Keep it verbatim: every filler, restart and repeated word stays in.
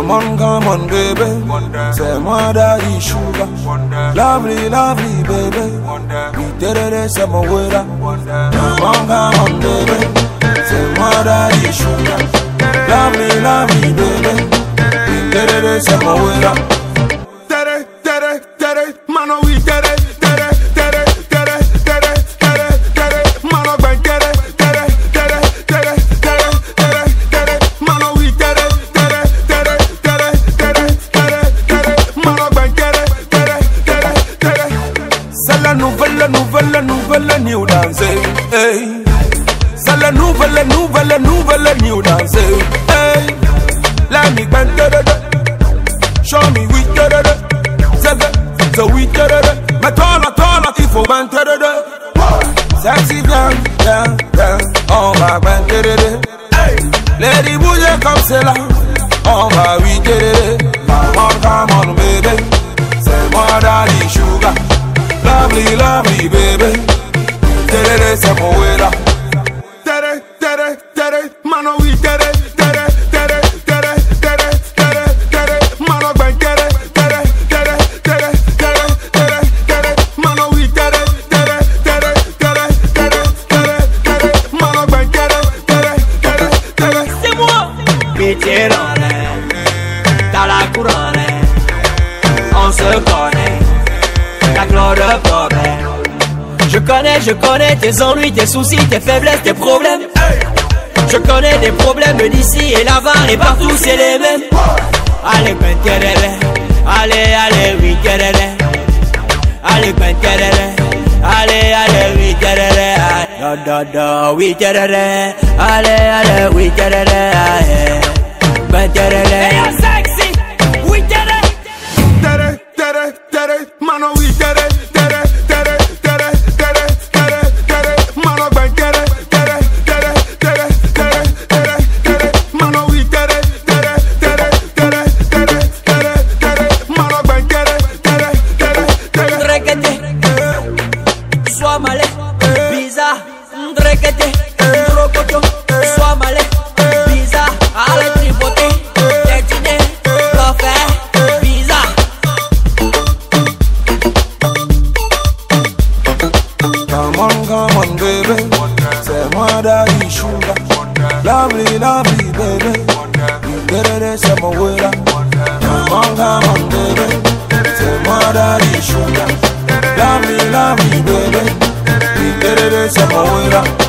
Come on, come on, baby. C'est moi daddy sugar. Lovely, lovely, baby. We did it, c'est mon way. Come on, come on, baby. C'est moi daddy sugar. Lovely, lovely, baby. We did it, c'est mon way. Tere, tere, tere, mano, we did it. Nouvelle, nouvelle, nouvelle new dance, hey. C'est la nouvelle, nouvelle, nouvelle new dance, hey. Let me bend it, show me we did it, so we did it. Mais toi là, toi là, il faut bend it, sexy bien, bien, bien, on va bend it, hey. Lady bouger comme c'est là, on va we did it. Come on, come on, baby, c'est moi daddy sugar. Lovely, lovely, baby. Tere, c'est mon way là. Tere, tere, tere, mano, we tere, tere, tere, tere, tere, tere, tere, mano, ben tere, tere, tere, tere, tere, tere, tere, mano, we tere, tere, tere, tere, tere, tere, tere, mano, ben tere, tere, tere, tere. C'est moi. Pitiérone, t'as la couronne, on se connaît. Le problème. Je connais, je connais tes ennuis, tes soucis, tes faiblesses, tes problèmes. Hey. Je connais des problèmes d'ici et là-bas et partout c'est les mêmes. Allez, ben terere, allez, allez, oui terere, allez, ben terere, allez, allez, oui terere, da da da, oui terere, allez, allez, oui terere, ben terere. Hey, sexy, oui terere. Tere, tere, tere, mano, we tere, tere, tere, tere, tere, tere, tere, mano, ben tere, tere, tere, tere, tere, tere, tere, mano, we tere, tere, tere, tere, tere, tere, tere, mano, ben tere, tere, tere, tere. Ndrekete, sois malé, bizarre, ndrekete, ndrokoto, sois malé, bizarre, allez tripoter, tétiner, l'affaire. Come on, come on, baby. C'est moi daddy sugar. Lovely, lovely, baby. You did it, c'est mon way là. Come on, come on, baby. C'est moi daddy sugar. Lovely, lovely, baby. You did it, c'est mon way là.